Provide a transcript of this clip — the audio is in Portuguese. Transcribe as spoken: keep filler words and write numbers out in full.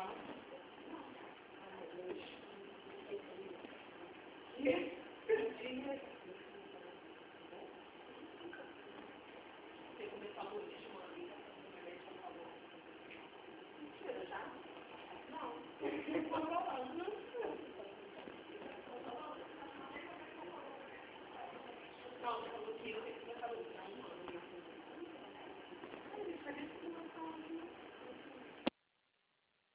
Não, eu falou que eu tenho que começar a lutar.